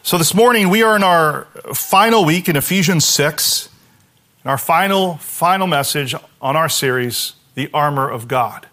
So this morning we are in our final week in Ephesians 6, and our final message on our series, The Armor of God.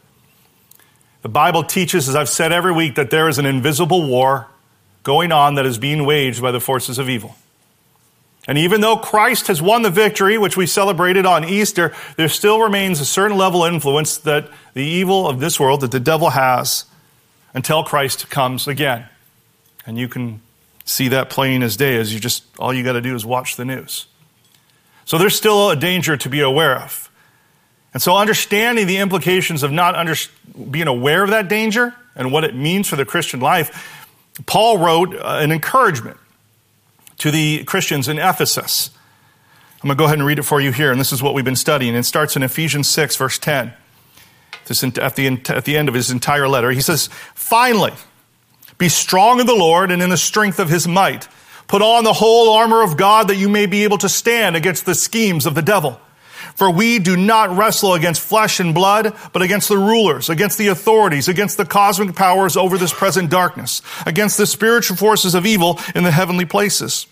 The Bible teaches, as I've said every week, that there is an invisible war going on that is being waged by the forces of evil. And even though Christ has won the victory, which we celebrated on Easter, there still remains a certain level of influence that the evil of this world, that the devil has, until Christ comes again. And you can see that plain as day as all you got to do is watch the news. So there's still a danger to be aware of. And so understanding the implications of not being aware of that danger and what it means for the Christian life, Paul wrote an encouragement to the Christians in Ephesus. I'm going to go ahead and read it for you here, and this is what we've been studying. It starts in Ephesians 6, verse 10. This at the end of his entire letter. He says, "Finally, be strong in the Lord and in the strength of his might. Put on the whole armor of God that you may be able to stand against the schemes of the devil. For we do not wrestle against flesh and blood, but against the rulers, against the authorities, against the cosmic powers over this present darkness, against the spiritual forces of evil in the heavenly places.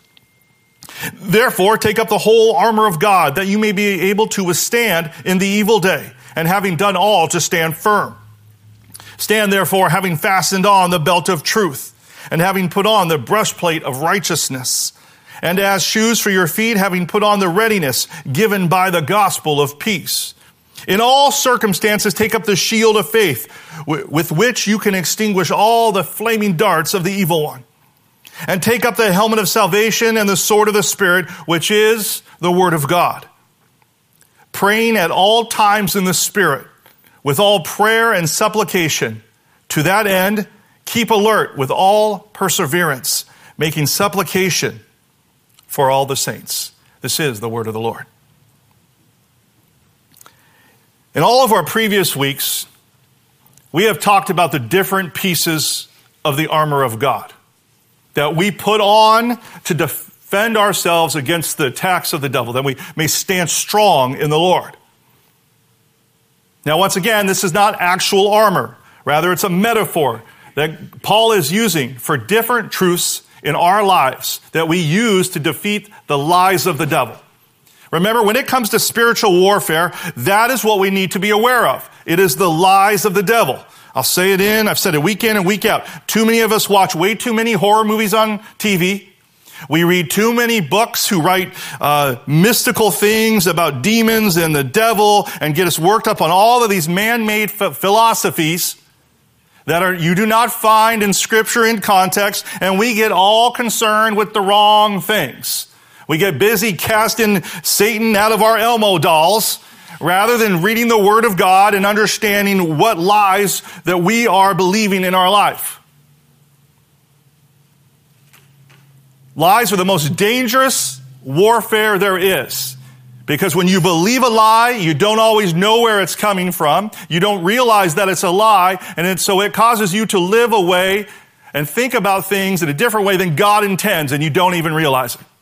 Therefore, take up the whole armor of God that you may be able to withstand in the evil day, and having done all, to stand firm. Stand therefore, having fastened on the belt of truth, and having put on the breastplate of righteousness, and as shoes for your feet, having put on the readiness given by the gospel of peace. In all circumstances, take up the shield of faith, with which you can extinguish all the flaming darts of the evil one. And take up the helmet of salvation and the sword of the Spirit, which is the word of God. Praying at all times in the Spirit, with all prayer and supplication. To that end, keep alert with all perseverance, making supplication for all the saints." This is the word of the Lord. In all of our previous weeks, we have talked about the different pieces of the armor of God that we put on to defend ourselves against the attacks of the devil, that we may stand strong in the Lord. Now, once again, this is not actual armor. Rather, it's a metaphor that Paul is using for different truths in our lives that we use to defeat the lies of the devil. Remember, when it comes to spiritual warfare, that is what we need to be aware of. It is the lies of the devil. I've said it week in and week out. Too many of us watch way too many horror movies on TV. We read too many books who write mystical things about demons and the devil and get us worked up on all of these man-made philosophies that you do not find in Scripture in context, and we get all concerned with the wrong things. We get busy casting Satan out of our Elmo dolls rather than reading the Word of God and understanding what lies that we are believing in our life. Lies are the most dangerous warfare there is. Because when you believe a lie, you don't always know where it's coming from. You don't realize that it's a lie. And so it causes you to live a way and think about things in a different way than God intends. And you don't even realize it.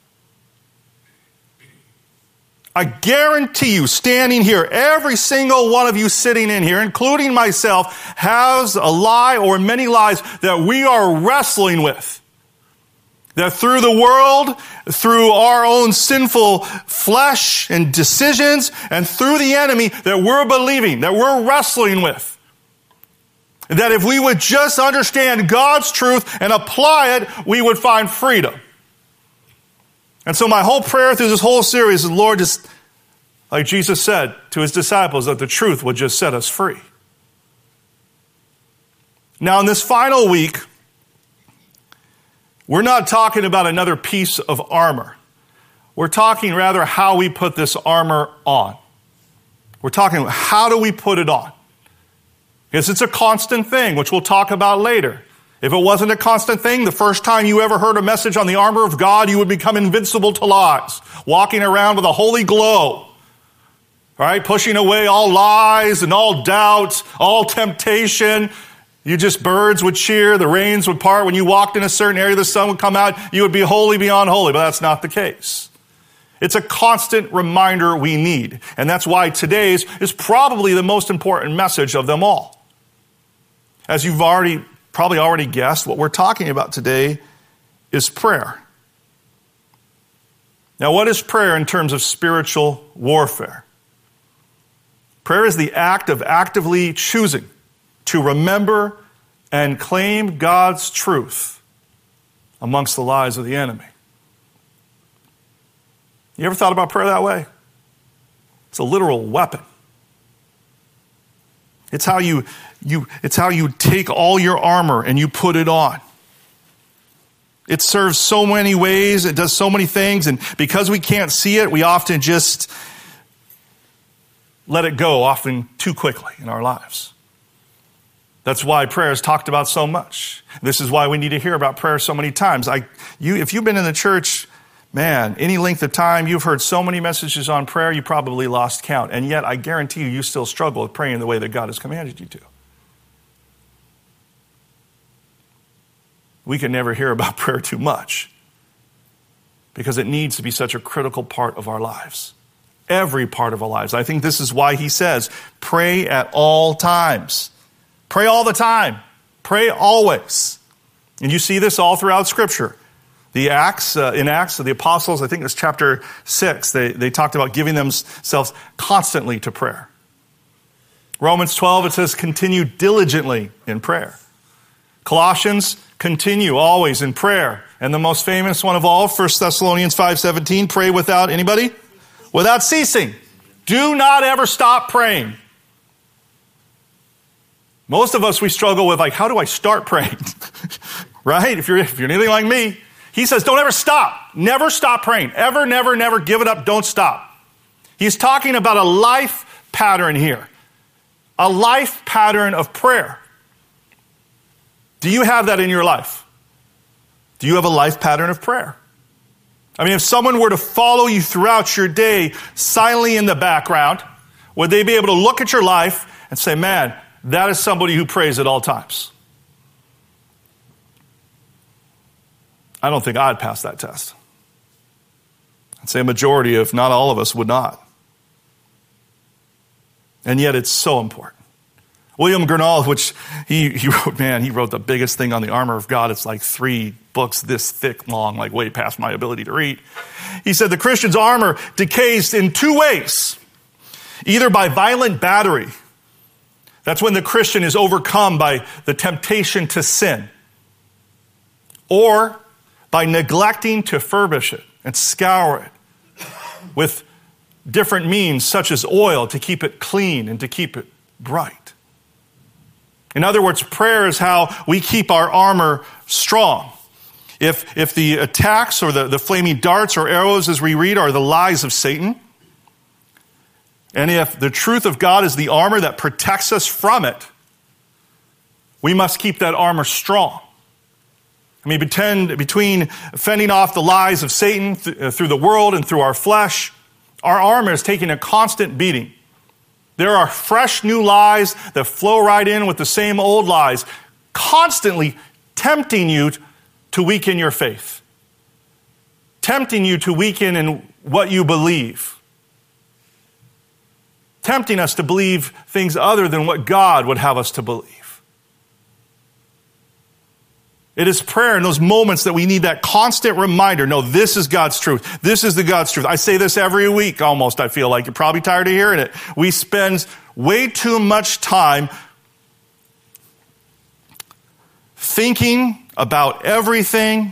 I guarantee you, standing here, every single one of you sitting in here, including myself, has a lie or many lies that we are wrestling with. That through the world, through our own sinful flesh and decisions, and through the enemy, that we're believing, that we're wrestling with. That if we would just understand God's truth and apply it, we would find freedom. And so my whole prayer through this whole series is, Lord, just like Jesus said to his disciples, that the truth would just set us free. Now in this final week, we're not talking about another piece of armor. We're talking rather how we put this armor on. We're talking about how do we put it on. Because it's a constant thing, which we'll talk about later. If it wasn't a constant thing, the first time you ever heard a message on the armor of God, you would become invincible to lies, walking around with a holy glow. All right, pushing away all lies and all doubts, all temptation. Birds would cheer, the rains would part. When you walked in a certain area, the sun would come out. You would be holy beyond holy, but that's not the case. It's a constant reminder we need. And that's why today's is probably the most important message of them all. As you've probably already guessed, what we're talking about today is prayer. Now, what is prayer in terms of spiritual warfare? Prayer is the act of actively choosing to remember and claim God's truth amongst the lies of the enemy. You ever thought about prayer that way? It's a literal weapon. It's how you take all your armor and you put it on. It serves so many ways, it does so many things, and because we can't see it, we often just let it go, often too quickly in our lives. That's why prayer is talked about so much. This is why we need to hear about prayer so many times. If you've been in the church, man, any length of time, you've heard so many messages on prayer, you probably lost count. And yet, I guarantee you still struggle with praying the way that God has commanded you to. We can never hear about prayer too much because it needs to be such a critical part of our lives. Every part of our lives. I think this is why he says, pray at all times. Pray all the time. Pray always. And you see this all throughout Scripture. In Acts of the Apostles, I think it was chapter 6, they talked about giving themselves constantly to prayer. Romans 12, it says, continue diligently in prayer. Colossians, continue always in prayer. And the most famous one of all, 1 Thessalonians 5:17, pray without anybody? Without ceasing. Do not ever stop praying. Most of us, we struggle with, how do I start praying? Right? If you're anything like me, he says, don't ever stop. Never stop praying. Ever, never, never give it up. Don't stop. He's talking about a life pattern here. A life pattern of prayer. Do you have that in your life? Do you have a life pattern of prayer? I mean, if someone were to follow you throughout your day silently in the background, would they be able to look at your life and say, man, that is somebody who prays at all times? I don't think I'd pass that test. I'd say a majority, if not all of us, would not. And yet it's so important. William Gurnall, which he wrote the biggest thing on the armor of God. It's like 3 books this thick long, like way past my ability to read. He said the Christian's armor decays in 2 ways. Either by violent battery. That's when the Christian is overcome by the temptation to sin. Or by neglecting to furbish it and scour it with different means such as oil to keep it clean and to keep it bright. In other words, prayer is how we keep our armor strong. If the attacks or the flaming darts or arrows, as we read, are the lies of Satan, and if the truth of God is the armor that protects us from it, we must keep that armor strong. I mean, between fending off the lies of Satan through the world and through our flesh, our armor is taking a constant beating. There are fresh new lies that flow right in with the same old lies, constantly tempting you to weaken your faith, tempting you to weaken in what you believe, tempting us to believe things other than what God would have us to believe. It is prayer in those moments that we need that constant reminder. No, this is God's truth. This is the God's truth. I say this every week almost, I feel like. You're probably tired of hearing it. We spend way too much time thinking about everything,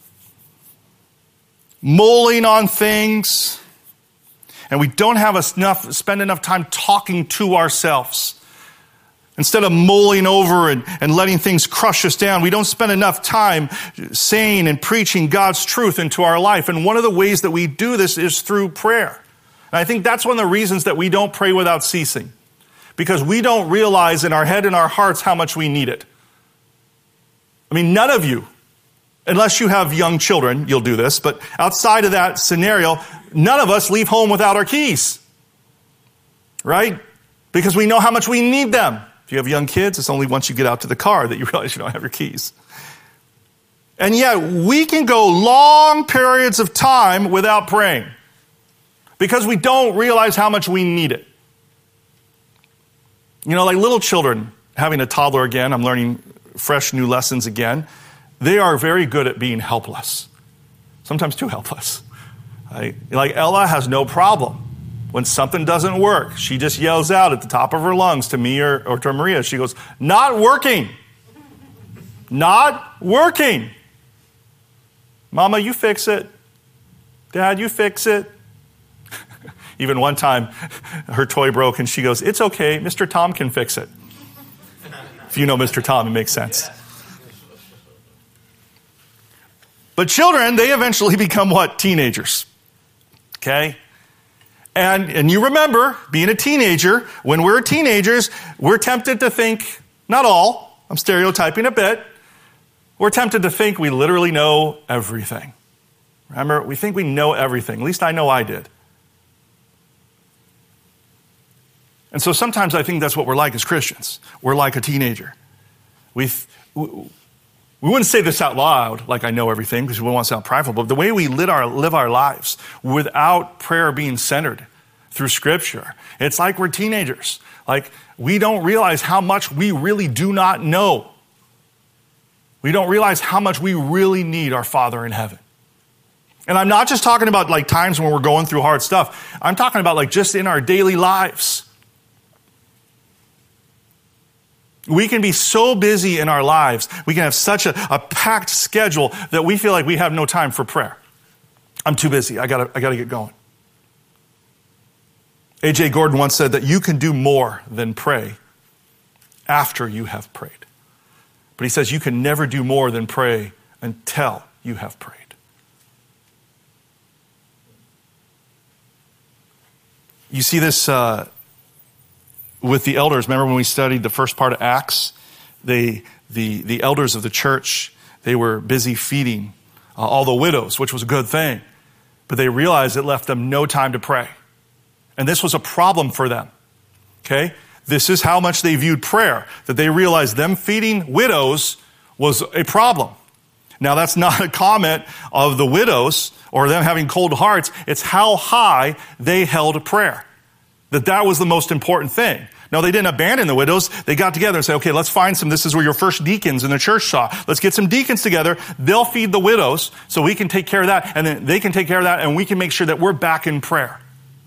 mulling on things, and we don't spend enough time talking to ourselves. Instead of mulling over and letting things crush us down, we don't spend enough time saying and preaching God's truth into our life. And one of the ways that we do this is through prayer. And I think that's one of the reasons that we don't pray without ceasing. Because we don't realize in our head and our hearts how much we need it. I mean, none of you, unless you have young children, you'll do this. But outside of that scenario, none of us leave home without our keys. Right? Because we know how much we need them. If you have young kids, it's only once you get out to the car that you realize you don't have your keys. And yet, we can go long periods of time without praying because we don't realize how much we need it. You know, like little children, having a toddler again, I'm learning fresh new lessons again. They are very good at being helpless, sometimes too helpless. Like Ella has no problem. When something doesn't work, she just yells out at the top of her lungs to me or to Maria. She goes, "Not working. Not working. Mama, you fix it. Dad, you fix it." Even one time, her toy broke and she goes, "It's okay. Mr. Tom can fix it." If you know Mr. Tom, it makes sense. But children, they eventually become what? Teenagers. Okay? And you remember, being a teenager, when we're teenagers, we're tempted to think, not all, I'm stereotyping a bit, we're tempted to think we literally know everything. Remember, we think we know everything. At least I know I did. And so sometimes I think that's what we're like as Christians. We're like a teenager. We wouldn't say this out loud, like I know everything, because we wouldn't want to sound prideful, but the way we live our lives without prayer being centered through Scripture, it's like we're teenagers. Like we don't realize how much we really do not know. We don't realize how much we really need our Father in heaven. And I'm not just talking about like times when we're going through hard stuff. I'm talking about like just in our daily lives. We can be so busy in our lives. We can have such a packed schedule that we feel like we have no time for prayer. I'm too busy. I gotta get going. A.J. Gordon once said that you can do more than pray after you have prayed. But he says you can never do more than pray until you have prayed. You see this with the elders. Remember when we studied the first part of Acts? The elders of the church, they were busy feeding all the widows, which was a good thing. But they realized it left them no time to pray. And this was a problem for them. Okay? This is how much they viewed prayer, that they realized them feeding widows was a problem. Now, that's not a comment of the widows or them having cold hearts. It's how high they held prayer. That was the most important thing. No, they didn't abandon the widows. They got together and said, okay, let's find some. This is where your first deacons in the church saw. Let's get some deacons together. They'll feed the widows so we can take care of that. And then they can take care of that and we can make sure that we're back in prayer.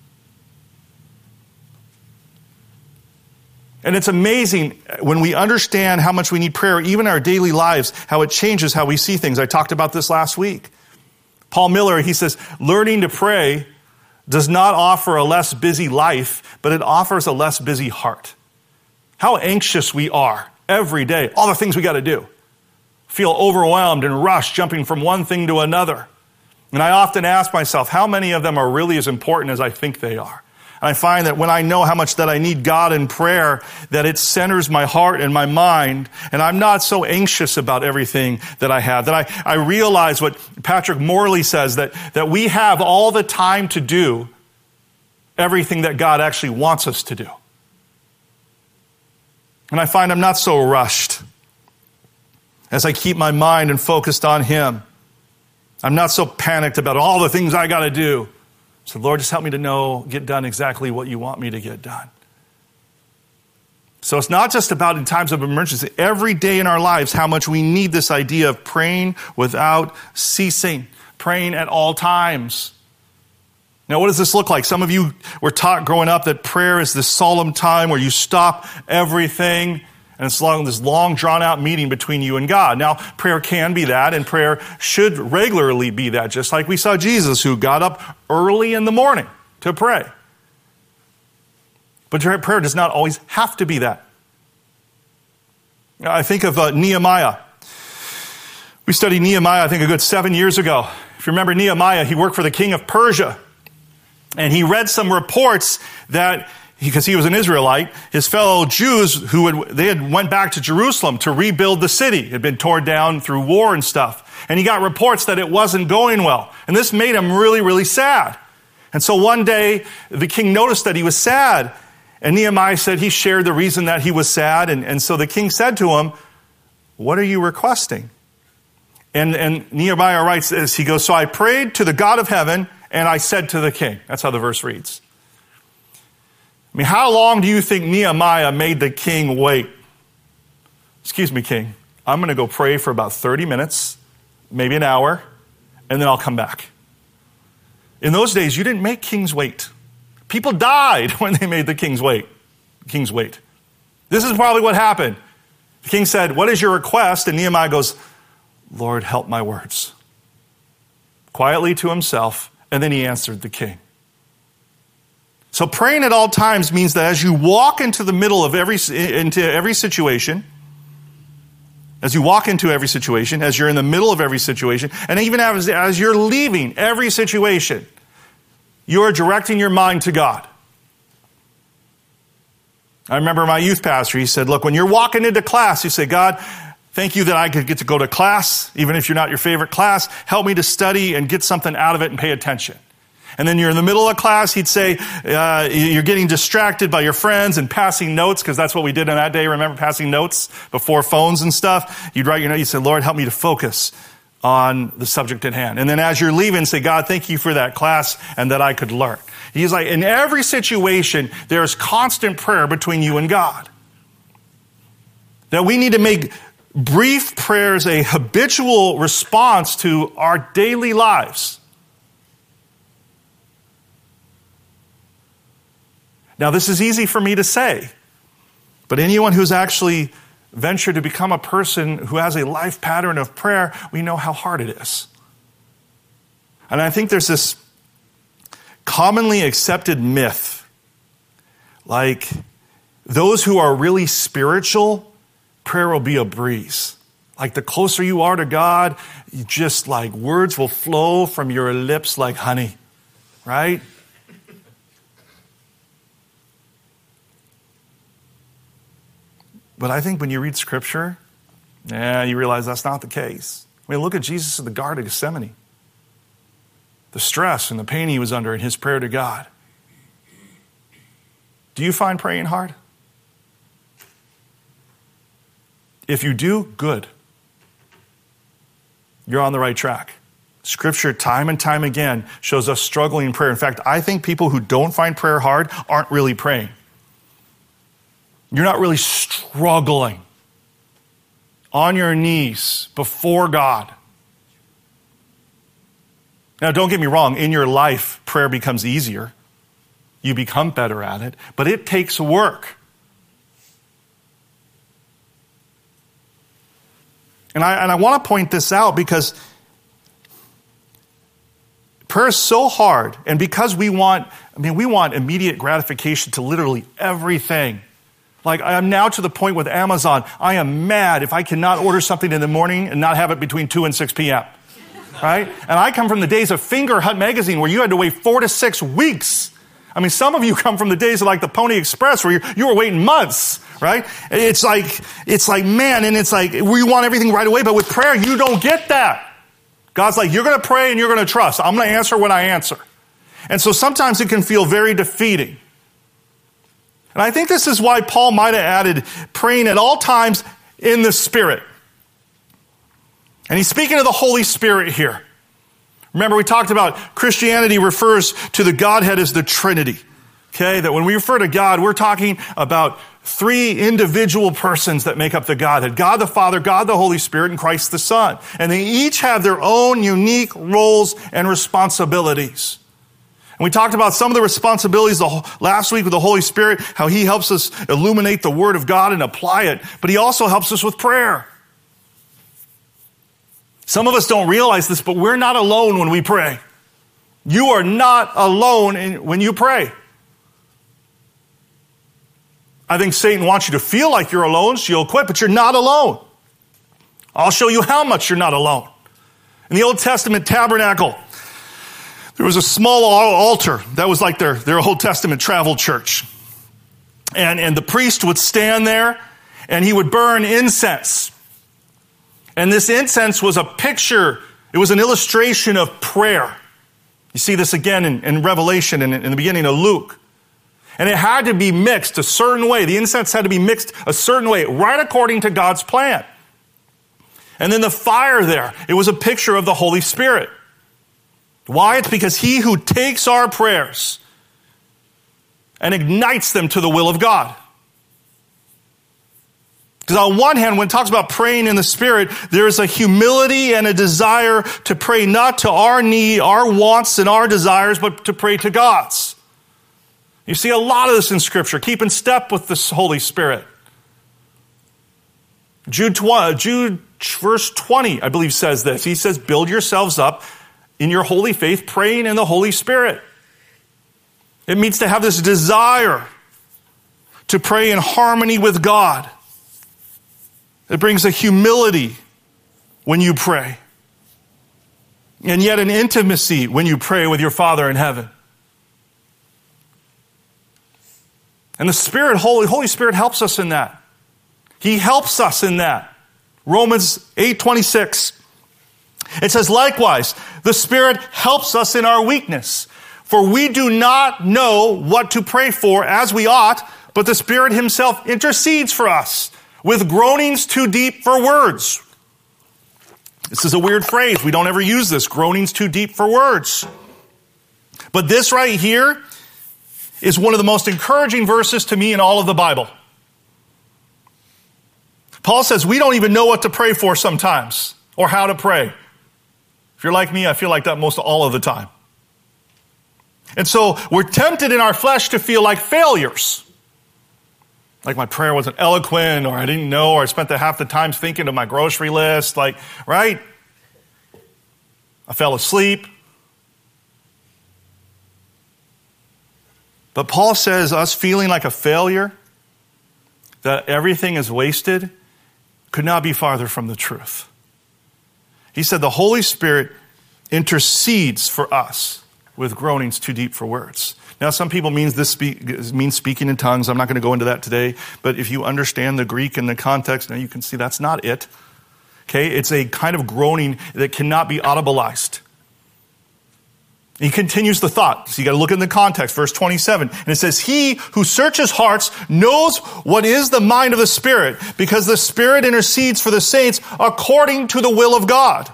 And it's amazing when we understand how much we need prayer, even in our daily lives, how it changes how we see things. I talked about this last week. Paul Miller, he says, learning to pray does not offer a less busy life, but it offers a less busy heart. How anxious we are every day, all the things we got to do. Feel overwhelmed and rushed, jumping from one thing to another. And I often ask myself, how many of them are really as important as I think they are? And I find that when I know how much that I need God in prayer, that it centers my heart and my mind, and I'm not so anxious about everything that I have. That I realize what Patrick Morley says, that we have all the time to do everything that God actually wants us to do. And I find I'm not so rushed as I keep my mind and focused on Him. I'm not so panicked about all the things I got to do. So Lord, just help me to get done exactly what you want me to get done. So it's not just about in times of emergency. Every day in our lives, how much we need this idea of praying without ceasing, praying at all times. Now, what does this look like? Some of you were taught growing up that prayer is this solemn time where you stop everything, and it's this long, drawn-out meeting between you and God. Now, prayer can be that, and prayer should regularly be that, just like we saw Jesus, who got up early in the morning to pray. But prayer does not always have to be that. I think of Nehemiah. We studied Nehemiah, I think, a good 7 years ago. If you remember Nehemiah, he worked for the king of Persia. And he read some reports that, because he was an Israelite, his fellow Jews they had went back to Jerusalem to rebuild the city. It had been torn down through war and stuff. And he got reports that it wasn't going well. And this made him really, really sad. And so one day, the king noticed that he was sad. And Nehemiah said he shared the reason that he was sad. And so the king said to him, "What are you requesting?" And Nehemiah writes this. He goes, "So I prayed to the God of heaven, and I said to the king." That's how the verse reads. I mean, how long do you think Nehemiah made the king wait? "Excuse me, king, I'm going to go pray for about 30 minutes, maybe an hour, and then I'll come back." In those days, you didn't make kings wait. People died when they made the kings wait. This is probably what happened. The king said, what is your request? And Nehemiah goes, Lord, help my words. Quietly to himself, and then he answered the king. So praying at all times means that as you walk into the middle of every situation, as you walk into every situation, as you're in the middle of every situation, and even as you're leaving every situation, you are directing your mind to God. I remember my youth pastor, he said, look, when you're walking into class, you say, God, thank you that I could get to go to class, even if you're not your favorite class. Help me to study and get something out of it and pay attention. And then you're in the middle of class, he'd say, you're getting distracted by your friends and passing notes, because that's what we did in that day. Remember passing notes before phones and stuff? You'd write your note, you say, Lord, help me to focus on the subject at hand. And then as you're leaving, say, God, thank you for that class and that I could learn. He's like, in every situation, there's constant prayer between you and God. That we need to make brief prayers a habitual response to our daily lives. Now, this is easy for me to say, but anyone who's actually ventured to become a person who has a life pattern of prayer, we know how hard it is. And I think there's this commonly accepted myth, like those who are really spiritual, prayer will be a breeze. Like the closer you are to God, you just like words will flow from your lips like honey, right? But I think when you read Scripture, you realize that's not the case. I mean, look at Jesus in the Garden of Gethsemane. The stress and the pain he was under in his prayer to God. Do you find praying hard? If you do, good. You're on the right track. Scripture, time and time again, shows us struggling in prayer. In fact, I think people who don't find prayer hard aren't really praying. You're not really struggling on your knees before God. Now, don't get me wrong. In your life, prayer becomes easier. You become better at it. But it takes work. And I want to point this out because prayer is so hard. And because we want immediate gratification to literally everything. Like, I am now to the point with Amazon, I am mad if I cannot order something in the morning and not have it between 2 and 6 p.m. Right? And I come from the days of Finger Hut magazine where you had to wait 4 to 6 weeks. I mean, some of you come from the days of like the Pony Express where you were waiting months, right? It's like, man, and it's like, we want everything right away, but with prayer, you don't get that. God's like, you're going to pray and you're going to trust. I'm going to answer when I answer. And so sometimes it can feel very defeating. And I think this is why Paul might have added praying at all times in the Spirit. And he's speaking of the Holy Spirit here. Remember, we talked about Christianity refers to the Godhead as the Trinity. Okay, that when we refer to God, we're talking about 3 individual persons that make up the Godhead. God the Father, God the Holy Spirit, and Christ the Son. And they each have their own unique roles and responsibilities. And we talked about some of the responsibilities last week with the Holy Spirit, how he helps us illuminate the Word of God and apply it, but he also helps us with prayer. Some of us don't realize this, but we're not alone when we pray. You are not alone when you pray. I think Satan wants you to feel like you're alone, so you'll quit, but you're not alone. I'll show you how much you're not alone. In the Old Testament tabernacle, there was a small altar that was like their Old Testament travel church. And the priest would stand there and he would burn incense. And this incense was a picture, it was an illustration of prayer. You see this again in Revelation and in the beginning of Luke. And it had to be mixed a certain way. The incense had to be mixed a certain way, right according to God's plan. And then the fire there, it was a picture of the Holy Spirit. Why? It's because he who takes our prayers and ignites them to the will of God. Because on one hand, when it talks about praying in the Spirit, there is a humility and a desire to pray not to our need, our wants, and our desires, but to pray to God's. You see a lot of this in Scripture. Keep in step with the Holy Spirit. Jude verse 20, I believe, says this. He says, build yourselves up in your holy faith, praying in the Holy Spirit. It means to have this desire to pray in harmony with God. It brings a humility when you pray. And yet an intimacy when you pray with your Father in heaven. And the Spirit, Holy Spirit helps us in that. He helps us in that. Romans 8:26. It says, likewise, the Spirit helps us in our weakness. For we do not know what to pray for as we ought, but the Spirit himself intercedes for us with groanings too deep for words. This is a weird phrase. We don't ever use this, groanings too deep for words. But this right here is one of the most encouraging verses to me in all of the Bible. Paul says we don't even know what to pray for sometimes, or how to pray. If you're like me, I feel like that most all of the time. And so we're tempted in our flesh to feel like failures. Like my prayer wasn't eloquent, or I didn't know, or I spent half the time thinking of my grocery list, right? I fell asleep. But Paul says us feeling like a failure, that everything is wasted, could not be farther from the truth. He said the Holy Spirit intercedes for us with groanings too deep for words. Now, some people means speaking in tongues. I'm not going to go into that today. But if you understand the Greek and the context, now you can see that's not it. Okay, it's a kind of groaning that cannot be audibleized. He continues the thought. So you got to look in the context, verse 27. And it says, he who searches hearts knows what is the mind of the Spirit, because the Spirit intercedes for the saints according to the will of God.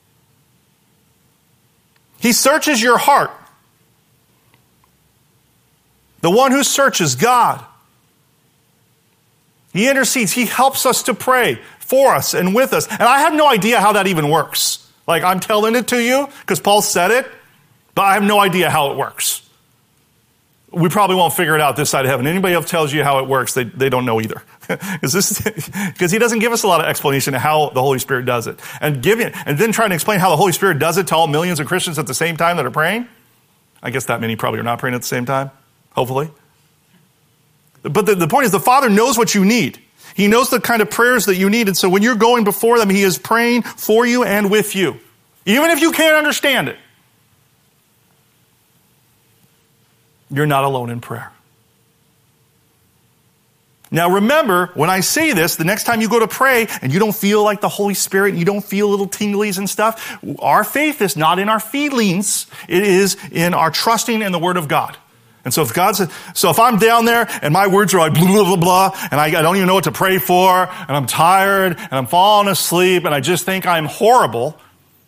He searches your heart. The one who searches, God. He intercedes. He helps us to pray for us and with us. And I have no idea how that even works. Like, I'm telling it to you because Paul said it, but I have no idea how it works. We probably won't figure it out this side of heaven. Anybody else tells you how it works, they don't know either. Because he doesn't give us a lot of explanation of how the Holy Spirit does it. And then trying to explain how the Holy Spirit does it to all millions of Christians at the same time that are praying. I guess that many probably are not praying at the same time. Hopefully. But the point is, the Father knows what you need. He knows the kind of prayers that you need. And so when you're going before them, he is praying for you and with you. Even if you can't understand it. You're not alone in prayer. Now remember, when I say this, the next time you go to pray and you don't feel like the Holy Spirit, you don't feel little tinglies and stuff, our faith is not in our feelings. It is in our trusting in the Word of God. And so if I'm down there and my words are like blah, blah, blah, blah, and I don't even know what to pray for, and I'm tired, and I'm falling asleep, and I just think I'm horrible,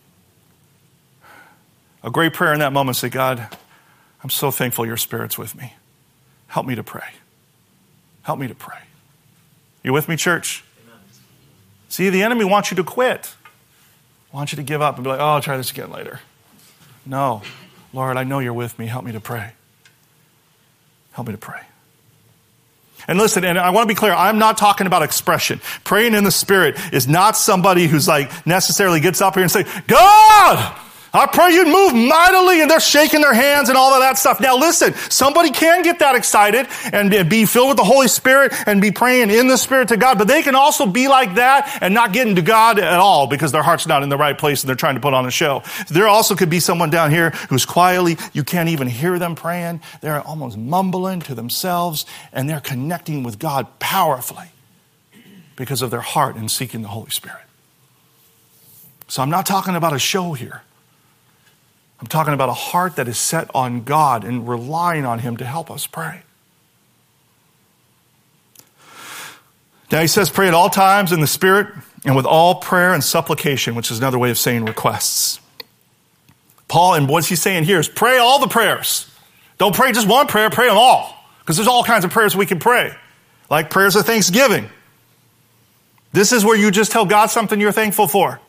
a great prayer in that moment, say, God, I'm so thankful your Spirit's with me. Help me to pray. Help me to pray. You with me, church? Amen. See, the enemy wants you to quit. Wants you to give up and be like, oh, I'll try this again later. No. Lord, I know you're with me. Help me to pray. Help me to pray. And listen, and I want to be clear, I'm not talking about expression. Praying in the Spirit is not somebody who's like necessarily gets up here and say, God, I pray you'd move mightily, and they're shaking their hands and all of that stuff. Now listen, somebody can get that excited and be filled with the Holy Spirit and be praying in the Spirit to God, but they can also be like that and not getting to God at all because their heart's not in the right place and they're trying to put on a show. There also could be someone down here who's quietly, you can't even hear them praying. They're almost mumbling to themselves and they're connecting with God powerfully because of their heart in seeking the Holy Spirit. So I'm not talking about a show here. I'm talking about a heart that is set on God and relying on him to help us pray. Now he says pray at all times in the Spirit and with all prayer and supplication, which is another way of saying requests. Paul, and what he's saying here is pray all the prayers. Don't pray just one prayer, pray them all. Because there's all kinds of prayers we can pray. Like prayers of thanksgiving. This is where you just tell God something you're thankful for.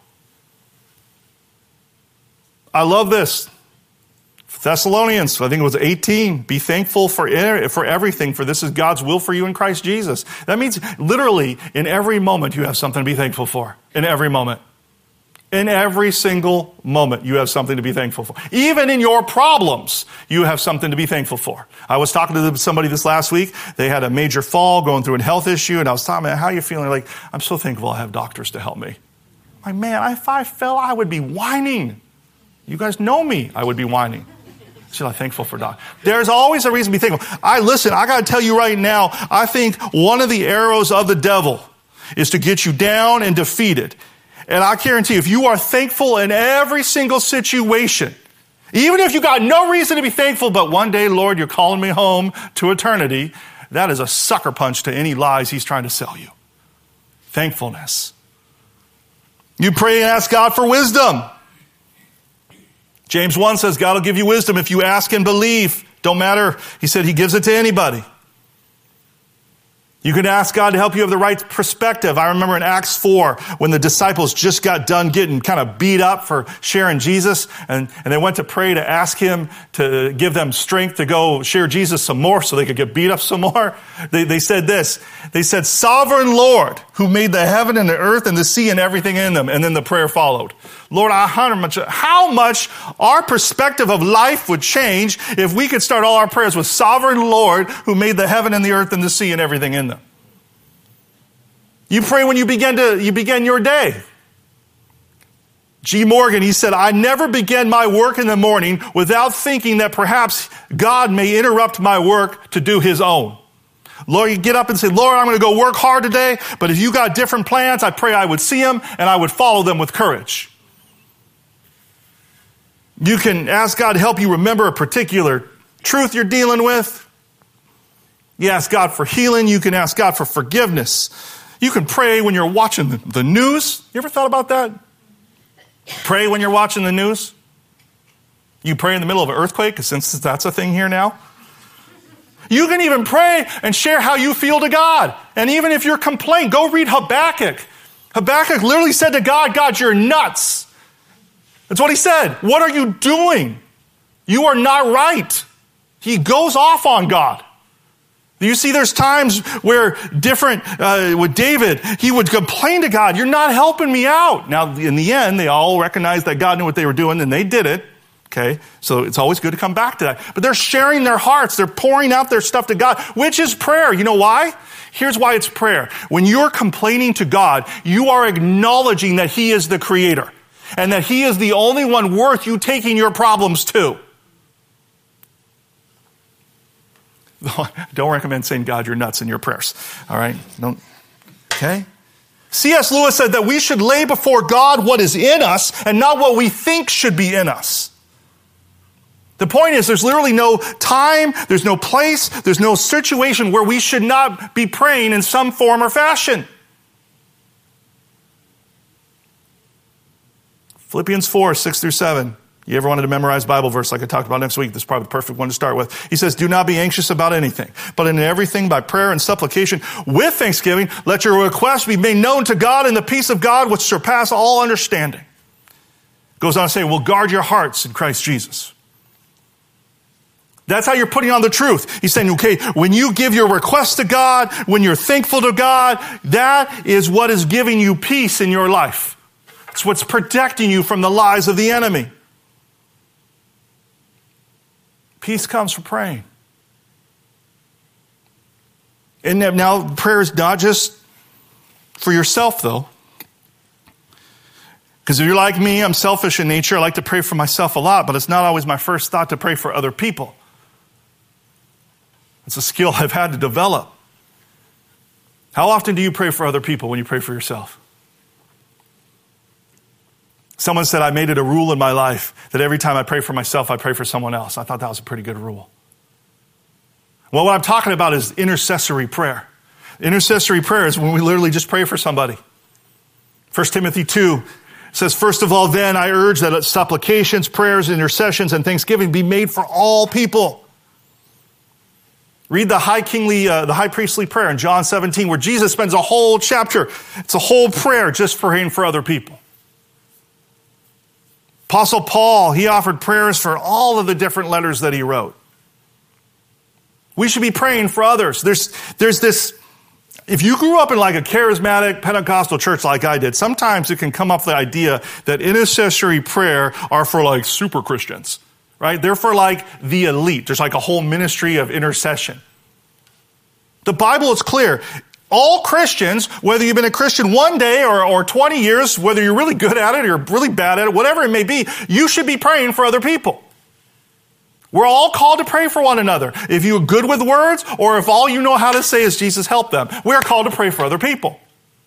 I love this. Thessalonians, I think it was 18. Be thankful for everything, for this is God's will for you in Christ Jesus. That means literally in every moment you have something to be thankful for. In every moment. In every single moment you have something to be thankful for. Even in your problems, you have something to be thankful for. I was talking to somebody this last week. They had a major fall, going through a health issue, and I was talking about, how are you feeling? Like, I'm so thankful I have doctors to help me. Like, man, if I fell, I would be whining. You guys know me. I would be whining. So I'm thankful for God. There's always a reason to be thankful. I got to tell you right now, I think one of the arrows of the devil is to get you down and defeated. And I guarantee you, if you are thankful in every single situation, even if you got no reason to be thankful, but one day, Lord, you're calling me home to eternity, that is a sucker punch to any lies he's trying to sell you. Thankfulness. You pray and ask God for wisdom. James 1 says God will give you wisdom if you ask and believe. Don't matter. He said he gives it to anybody. You can ask God to help you have the right perspective. I remember in Acts 4 when the disciples just got done getting kind of beat up for sharing Jesus, and they went to pray to ask him to give them strength to go share Jesus some more so they could get beat up some more. They said this. They said, Sovereign Lord, who made the heaven and the earth and the sea and everything in them. And then the prayer followed. Lord, how much our perspective of life would change if we could start all our prayers with Sovereign Lord, who made the heaven and the earth and the sea and everything in them. You pray when you begin your day. G. Morgan, he said, I never begin my work in the morning without thinking that perhaps God may interrupt my work to do his own. Lord, you get up and say, Lord, I'm going to go work hard today, but if you got different plans, I pray I would see them and I would follow them with courage. You can ask God to help you remember a particular truth you're dealing with. You ask God for healing. You can ask God for forgiveness. You can pray when you're watching the news. You ever thought about that? Pray when you're watching the news. You pray in the middle of an earthquake, since that's a thing here now. You can even pray and share how you feel to God. And even if you're complaining, go read Habakkuk. Habakkuk literally said to God, God, you're nuts. That's what he said. What are you doing? You are not right. He goes off on God. You see, there's times where with David, he would complain to God, you're not helping me out. Now, in the end, they all recognized that God knew what they were doing, and they did it. Okay, so it's always good to come back to that. But they're sharing their hearts. They're pouring out their stuff to God, which is prayer. You know why? Here's why it's prayer. When you're complaining to God, you are acknowledging that he is the creator and that he is the only one worth you taking your problems to. Don't recommend saying, God, you're nuts in your prayers. All right? Don't. Okay? C.S. Lewis said that we should lay before God what is in us and not what we think should be in us. The point is, there's literally no time, there's no place, there's no situation where we should not be praying in some form or fashion. Philippians 4, 6 through 7. You ever wanted to memorize Bible verse like I talked about next week? This is probably the perfect one to start with. He says, do not be anxious about anything, but in everything by prayer and supplication with thanksgiving, let your requests be made known to God, and the peace of God which surpasses all understanding. Goes on to say, well, guard your hearts in Christ Jesus. That's how you're putting on the truth. He's saying, okay, when you give your request to God, when you're thankful to God, that is what is giving you peace in your life. It's what's protecting you from the lies of the enemy. Peace comes from praying. And now prayer is not just for yourself, though. Because if you're like me, I'm selfish in nature. I like to pray for myself a lot, but it's not always my first thought to pray for other people. It's a skill I've had to develop. How often do you pray for other people when you pray for yourself? Someone said I made it a rule in my life that every time I pray for myself, I pray for someone else. I thought that was a pretty good rule. Well, what I'm talking about is intercessory prayer. Intercessory prayer is when we literally just pray for somebody. 1 Timothy 2 says, first of all, then I urge that supplications, prayers, intercessions, and thanksgiving be made for all people. Read the high priestly prayer in John 17, where Jesus spends a whole chapter. It's a whole prayer just praying for other people. Apostle Paul, he offered prayers for all of the different letters that he wrote. We should be praying for others. There's this, if you grew up in like a charismatic Pentecostal church like I did, sometimes it can come up the idea that intercessory prayer are for like super Christians, right? They're for like the elite. There's like a whole ministry of intercession. The Bible is clear. All Christians, whether you've been a Christian one day or 20 years, whether you're really good at it or you're really bad at it, whatever it may be, you should be praying for other people. We're all called to pray for one another. If you're good with words, or if all you know how to say is Jesus help them, we are called to pray for other people.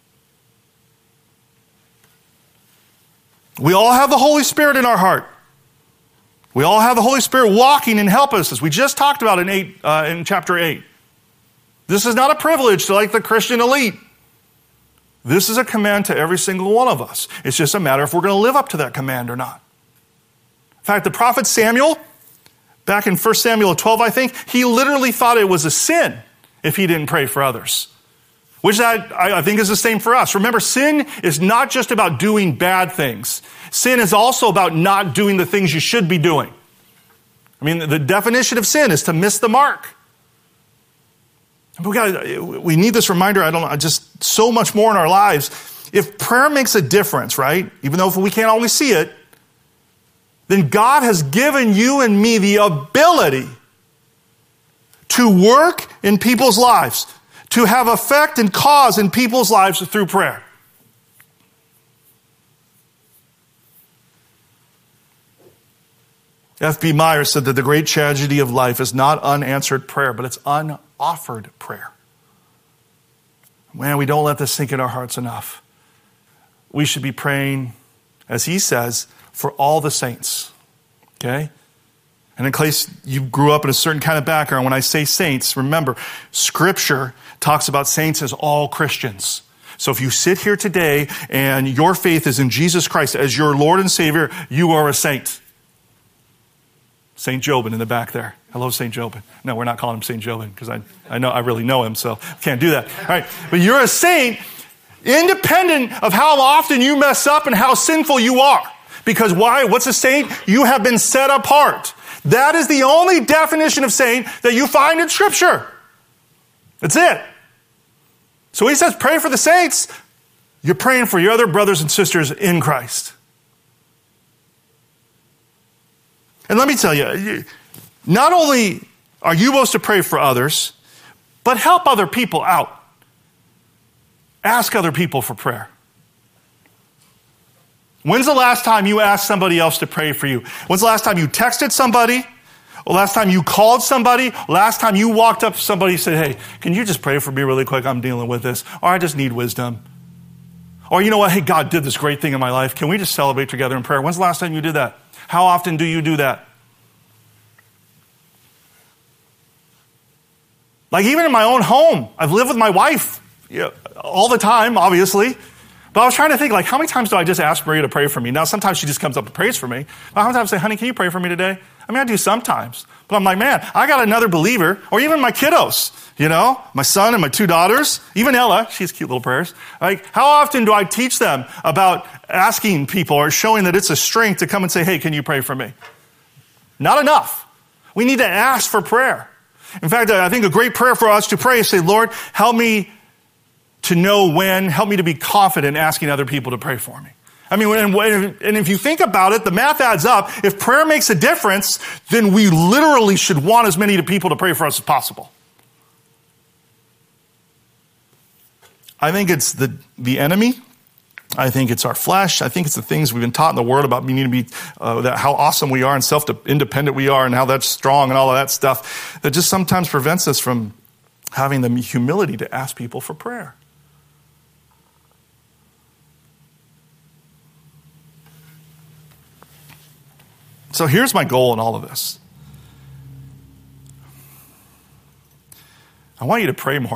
We all have the Holy Spirit in our heart. We all have the Holy Spirit walking and help us, as we just talked about in chapter 8. This is not a privilege to like the Christian elite. This is a command to every single one of us. It's just a matter if we're going to live up to that command or not. In fact, the prophet Samuel, back in 1 Samuel 12, I think, he literally thought it was a sin if he didn't pray for others. Which I think is the same for us. Remember, sin is not just about doing bad things. Sin is also about not doing the things you should be doing. I mean, the definition of sin is to miss the mark. We need this reminder, just so much more in our lives. If prayer makes a difference, right? Even though we can't always see it, then God has given you and me the ability to work in people's lives, to have effect and cause in people's lives through prayer. F.B. Meyer said that the great tragedy of life is not unanswered prayer, but it's unoffered prayer. Man, we don't let this sink in our hearts enough. We should be praying, as he says, for all the saints. Okay? And in case you grew up in a certain kind of background, when I say saints, remember, Scripture talks about saints as all Christians. So if you sit here today and your faith is in Jesus Christ as your Lord and Savior, you are a saint. St. Jobin in the back there. Hello, St. Jobin. No, we're not calling him St. Jobin because I really know him, so can't do that. All right, but you're a saint independent of how often you mess up and how sinful you are. Because why? What's a saint? You have been set apart. That is the only definition of saint that you find in Scripture. That's it. So he says, pray for the saints. You're praying for your other brothers and sisters in Christ. And let me tell you, not only are you supposed to pray for others, but help other people out. Ask other people for prayer. When's the last time you asked somebody else to pray for you? When's the last time you texted somebody? Or last time you called somebody? Last time you walked up to somebody and said, hey, can you just pray for me really quick? I'm dealing with this. Or I just need wisdom. Or you know what? Hey, God did this great thing in my life. Can we just celebrate together in prayer? When's the last time you did that? How often do you do that? Like even in my own home, I've lived with my wife all the time, obviously. But I was trying to think, like, how many times do I just ask Maria to pray for me? Now, sometimes she just comes up and prays for me. But how many times I say, honey, can you pray for me today? I mean, I do sometimes. But I'm like, man, I got another believer, or even my kiddos, my son and my 2 daughters, even Ella, she has cute little prayers. Like, how often do I teach them about asking people or showing that it's a strength to come and say, hey, can you pray for me? Not enough. We need to ask for prayer. In fact, I think a great prayer for us to pray is say, Lord, help me to know when, help me to be confident asking other people to pray for me. I mean, and if you think about it, the math adds up. If prayer makes a difference, then we literally should want as many people to pray for us as possible. I think it's the enemy. I think it's our flesh. I think it's the things we've been taught in the Word about needing to be, how awesome we are and self-independent we are and how that's strong and all of that stuff that just sometimes prevents us from having the humility to ask people for prayer. So here's my goal in all of this. I want you to pray more.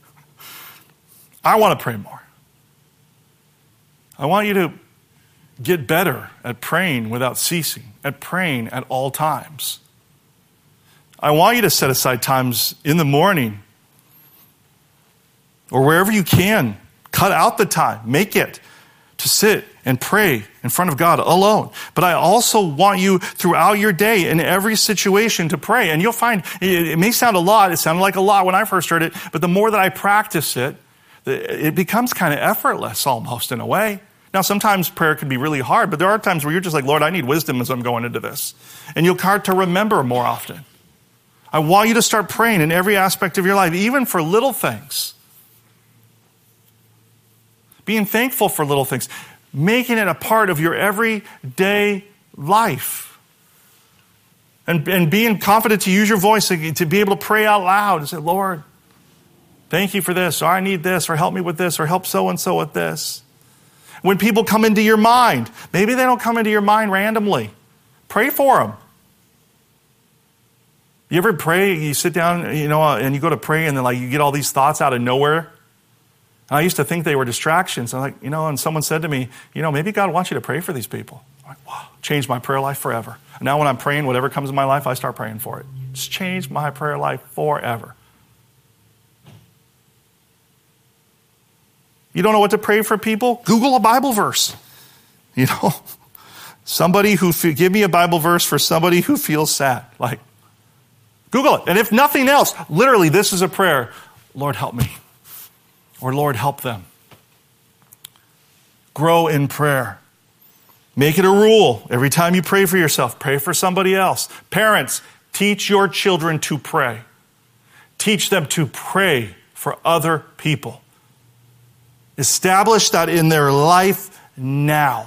I want to pray more. I want you to get better at praying without ceasing, at praying at all times. I want you to set aside times in the morning or wherever you can. Cut out the time. Make it to sit and pray in front of God alone. But I also want you throughout your day in every situation to pray. And you'll find, it may sound a lot. It sounded like a lot when I first heard it. But the more that I practice it, it becomes kind of effortless almost in a way. Now, sometimes prayer can be really hard, but there are times where you're just like, Lord, I need wisdom as I'm going into this. And you'll start to remember more often. I want you to start praying in every aspect of your life, even for little things. Being thankful for little things. Making it a part of your everyday life. And being confident to use your voice, to be able to pray out loud and say, Lord, thank you for this, or I need this, or help me with this, or help so-and-so with this. When people come into your mind, maybe they don't come into your mind randomly. Pray for them. You ever pray, you sit down, and you go to pray, and then you get all these thoughts out of nowhere? And I used to think they were distractions. I'm like, and someone said to me, maybe God wants you to pray for these people. I'm like, wow, changed my prayer life forever. And now when I'm praying, whatever comes in my life, I start praying for it. It's changed my prayer life forever. You don't know what to pray for people? Google a Bible verse. Give me a Bible verse for somebody who feels sad. Google it. And if nothing else, literally, this is a prayer. Lord, help me. Or Lord, help them. Grow in prayer. Make it a rule. Every time you pray for yourself, pray for somebody else. Parents, teach your children to pray. Teach them to pray for other people. Establish that in their life now.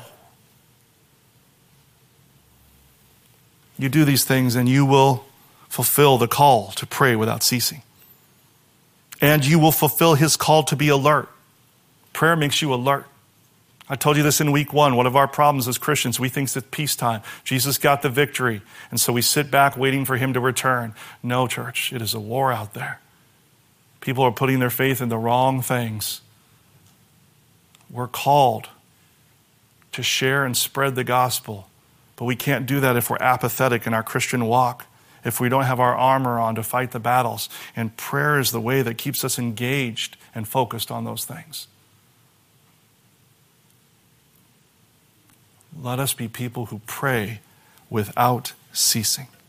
You do these things and you will fulfill the call to pray without ceasing. And you will fulfill his call to be alert. Prayer makes you alert. I told you this in week 1. One of our problems as Christians, we think it's peacetime. Jesus got the victory. And so we sit back waiting for him to return. No, church, it is a war out there. People are putting their faith in the wrong things. We're called to share and spread the gospel. But we can't do that if we're apathetic in our Christian walk, if we don't have our armor on to fight the battles. And prayer is the way that keeps us engaged and focused on those things. Let us be people who pray without ceasing.